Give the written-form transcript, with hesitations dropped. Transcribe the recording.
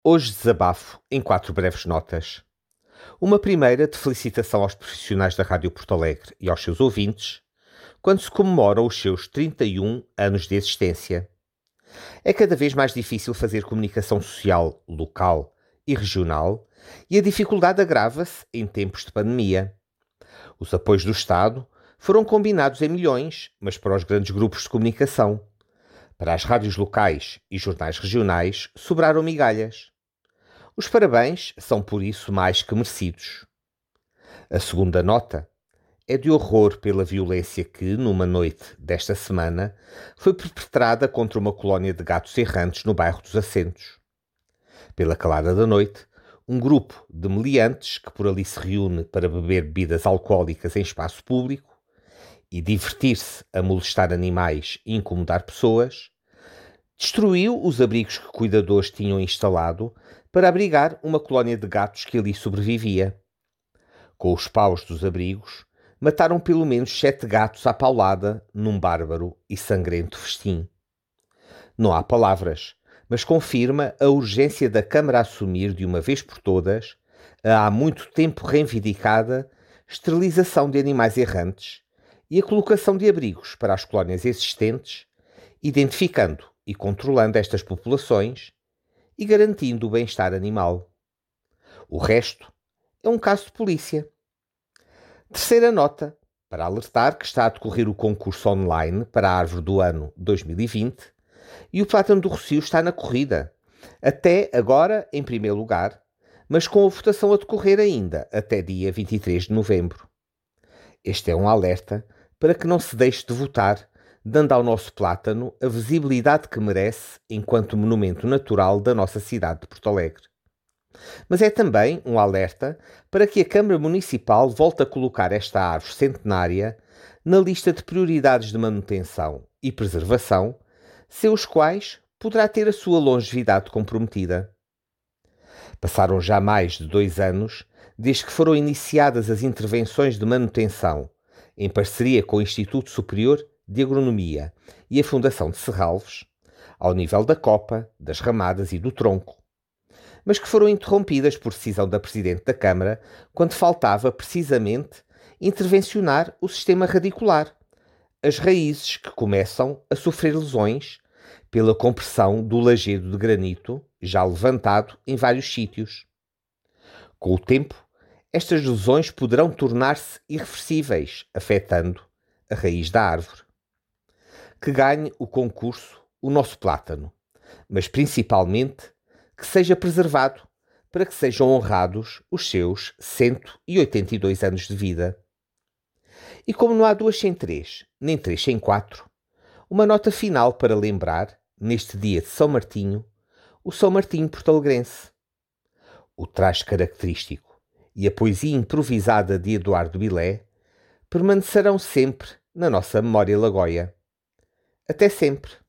Hoje desabafo em 4 breves notas. Uma primeira de felicitação aos profissionais da Rádio Porto Alegre e aos seus ouvintes, quando se comemoram os seus 31 anos de existência. É cada vez mais difícil fazer comunicação social local e regional e a dificuldade agrava-se em tempos de pandemia. Os apoios do Estado foram combinados em milhões, mas para os grandes grupos de comunicação. Para as rádios locais e jornais regionais sobraram migalhas. Os parabéns são, por isso, mais que merecidos. A segunda nota é de horror pela violência que, numa noite desta semana, foi perpetrada contra uma colónia de gatos errantes no bairro dos Assentos. Pela calada da noite, um grupo de meliantes que por ali se reúne para beber bebidas alcoólicas em espaço público e divertir-se a molestar animais e incomodar pessoas, destruiu os abrigos que cuidadores tinham instalado para abrigar uma colónia de gatos que ali sobrevivia. Com os paus dos abrigos, mataram pelo menos 7 gatos à paulada num bárbaro e sangrento festim. Não há palavras, mas confirma a urgência da Câmara assumir de uma vez por todas a há muito tempo reivindicada esterilização de animais errantes e a colocação de abrigos para as colónias existentes, identificando e controlando estas populações e garantindo o bem-estar animal. O resto é um caso de polícia. Terceira nota, para alertar que está a decorrer o concurso online para a árvore do ano 2020 e o plátano do Rossio está na corrida, até agora em primeiro lugar, mas com a votação a decorrer ainda até dia 23 de novembro. Este é um alerta para que não se deixe de votar, dando ao nosso plátano a visibilidade que merece enquanto monumento natural da nossa cidade de Porto Alegre. Mas é também um alerta para que a Câmara Municipal volte a colocar esta árvore centenária na lista de prioridades de manutenção e preservação, sem os quais poderá ter a sua longevidade comprometida. Passaram já mais de 2 anos desde que foram iniciadas as intervenções de manutenção, em parceria com o Instituto Superior de Agronomia e a Fundação de Serralves, ao nível da copa, das ramadas e do tronco, mas que foram interrompidas por decisão da Presidente da Câmara quando faltava, precisamente, intervencionar o sistema radicular, as raízes que começam a sofrer lesões pela compressão do lajedo de granito já levantado em vários sítios. Com o tempo, estas lesões poderão tornar-se irreversíveis, afetando a raiz da árvore. Que ganhe o concurso o nosso plátano, mas principalmente que seja preservado para que sejam honrados os seus 182 anos de vida. E como não há 2 sem 3, nem 3 sem 4, uma nota final para lembrar, neste dia de São Martinho, o São Martinho portalegrense. O traje característico e a poesia improvisada de Eduardo Bilé permanecerão sempre na nossa memória lagoia. Até sempre!